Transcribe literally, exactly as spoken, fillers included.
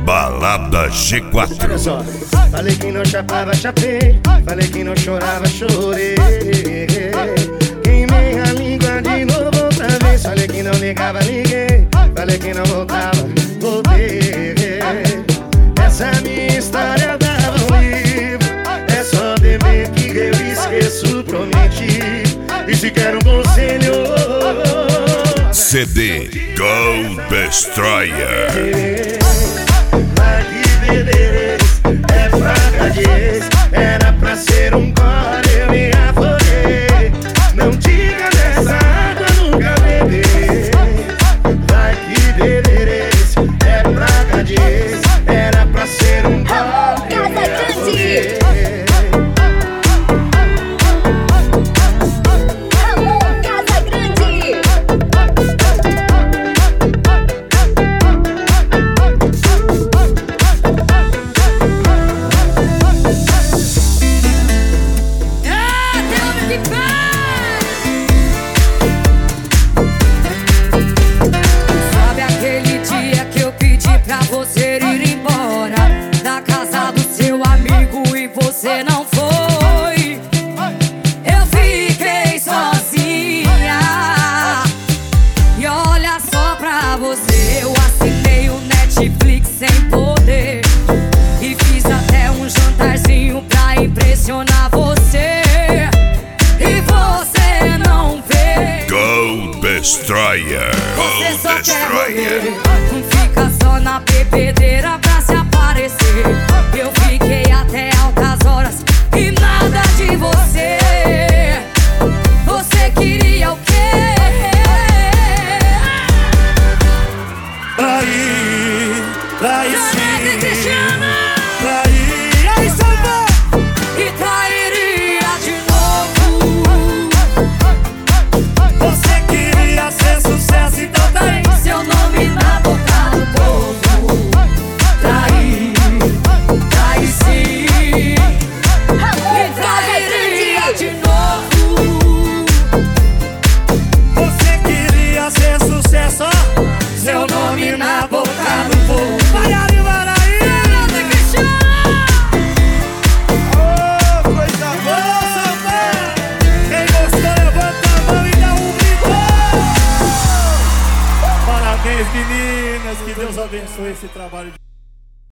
Balada G quatro. Olha só, falei que não chapava, chapei. Falei que não chorava, chorei. Queimei a língua de novo outra vez. Falei que não ligava, liguei. Falei que não voltava, voltei. Essa minha história dava um livro. É só beber que eu esqueço, prometi. E se quer um conselho, C D Gold Destroyer. vai que beberes, é fraca de ex. Era pra ser um core, eu me afoguei. Não diga dessa água, nunca beber. Vai que beberes, é fraca de ex. Era pra ser um core, eu me afoguei. Sabe aquele dia que eu pedi pra você ir embora da casa do seu amigo e você não foi? Eu fiquei sozinha. E olha só pra você, eu assinei o Netflix sem poder e fiz até um jantarzinho pra impressionar você. E você não veio. Gold Destroyer. Você Gold só quer Destroyer. beber, não fica só na bebedeira pra se aparecer. Eu fiquei até altas horas e nada de você. Você queria o quê? Traí, traí Janete sim, Cristiana! traí, aí salva! E trairia de novo. Você queria ser sucesso, então daí Seu nome na boca do povo. Traí, traí sim. E trairia de novo. você queria ser sucesso, ó. Seu nome na boca do povo. Vai ali, vai aí! Janete Cristiana! Ô, coisa boa, salva! Quem gostou, levanta a mão e dá um grito! Parabéns, meninas! Que Deus abençoe esse trabalho de